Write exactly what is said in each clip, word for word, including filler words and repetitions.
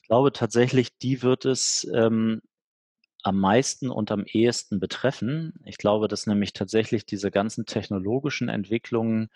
glaube tatsächlich, die wird es, ähm, am meisten und am ehesten betreffen. Ich glaube, dass nämlich tatsächlich diese ganzen technologischen Entwicklungen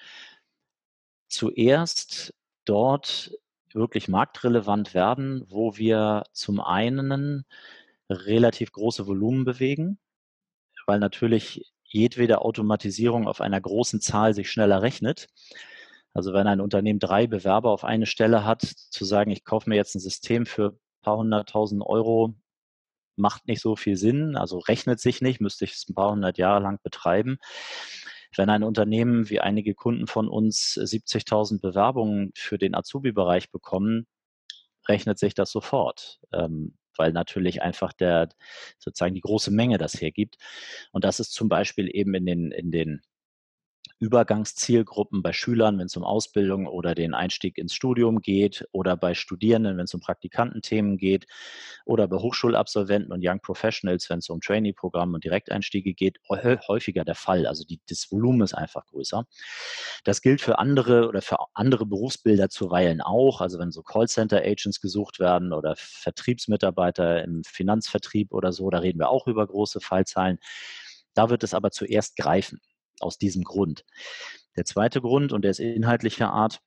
zuerst dort wirklich marktrelevant werden, wo wir zum einen relativ große Volumen bewegen, weil natürlich jedwede Automatisierung auf einer großen Zahl sich schneller rechnet. Also, wenn ein Unternehmen drei Bewerber auf eine Stelle hat, zu sagen: „Ich kaufe mir jetzt 'n System für paar hunderttausend Euro", macht nicht so viel Sinn, also rechnet sich nicht, müsste ich es 'n paar hundert Jahre lang betreiben. Wenn ein Unternehmen wie einige Kunden von uns siebzigtausend Bewerbungen für den Azubi-Bereich bekommen, rechnet sich das sofort, ähm, weil natürlich einfach der sozusagen die große Menge das hergibt. Und das ist zum Beispiel eben in den in den Übergangszielgruppen bei Schülern, wenn's um Ausbildung oder den Einstieg ins Studium geht oder bei Studierenden, wenn's um Praktikantenthemen geht oder bei Hochschulabsolventen und Young Professionals, wenn's um Trainee-Programme und Direkteinstiege geht, häu häufiger der Fall. Also die das Volumen ist einfach größer. Das gilt für andere oder für andere Berufsbilder zuweilen auch. Also, wenn so Callcenter-Agents gesucht werden oder Vertriebsmitarbeiter im Finanzvertrieb oder so, da reden wir auch über große Fallzahlen. Da wird es aber zuerst greifen, aus diesem Grund. Der zweite Grund, und der ist inhaltlicher Art: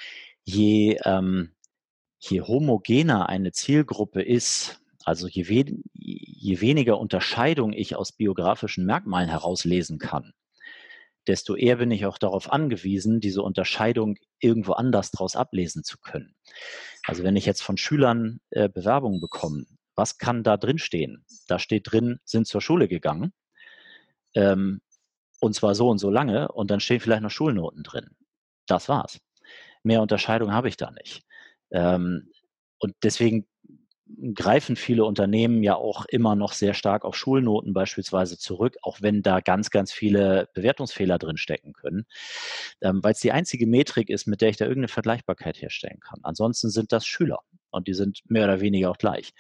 Je, ähm je homogener eine Zielgruppe ist, also je wen je weniger Unterscheidung ich aus biografischen Merkmalen herauslesen kann, desto eher bin ich auch darauf angewiesen, diese Unterscheidung irgendwo anders draus ablesen zu können. Also, wenn ich jetzt von Schülern, äh, Bewerbungen bekomme, was kann da drinstehen? Da steht drin: „Sind zur Schule gegangen“ ähm, und zwar so und so lange und dann stehen vielleicht noch Schulnoten drin. Das war's. Mehr Unterscheidung habe ich da nicht. Ähm, und deswegen greifen viele Unternehmen ja auch immer noch sehr stark auf Schulnoten beispielsweise zurück, auch wenn da ganz, ganz viele Bewertungsfehler drinstecken können, ähm, weil's die einzige Metrik ist, mit der ich da irgend 'ne Vergleichbarkeit herstellen kann. Ansonsten sind das Schüler und die sind mehr oder weniger auch gleich.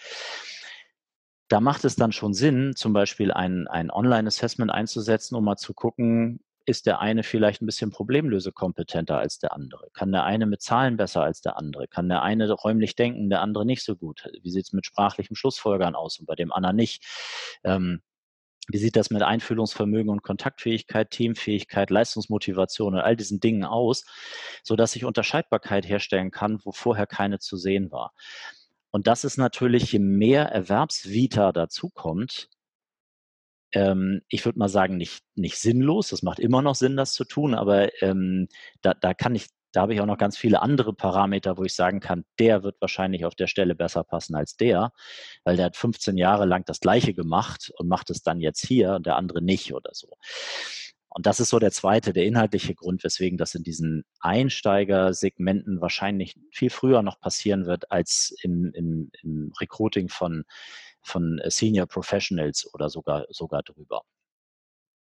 Da macht es dann schon Sinn, zum Beispiel ein ein Online-Assessment einzusetzen, um mal zu gucken, ist der eine vielleicht 'n bisschen problemlösekompetenter als der andere? Kann der eine mit Zahlen besser als der andere? Kann der eine räumlich denken, der andere nicht so gut? Wie sieht's mit sprachlichem Schlussfolgern aus und bei dem anderen nicht? Ähm, wie sieht das mit Einfühlungsvermögen und Kontaktfähigkeit, Teamfähigkeit, Leistungsmotivation und all diesen Dingen aus, sodass ich Unterscheidbarkeit herstellen kann, wo vorher keine zu sehen war? Und das ist natürlich, je mehr Erwerbsvita dazukommt ähm, ich würde mal sagen, nicht nicht sinnlos. Das macht immer noch Sinn, das zu tun, aber, ähm, da da kann ich da habe ich auch noch ganz viele andere Parameter, wo ich sagen kann: „Der wird wahrscheinlich auf der Stelle besser passen als der, weil der hat fünfzehn Jahre lang das Gleiche gemacht und macht es dann jetzt hier und der andere nicht“ oder so. Und das ist so der zweite, der inhaltliche Grund, weswegen das in diesen Einsteigersegmenten wahrscheinlich viel früher noch passieren wird als im im im Recruiting von von Senior Professionals oder sogar sogar drüber.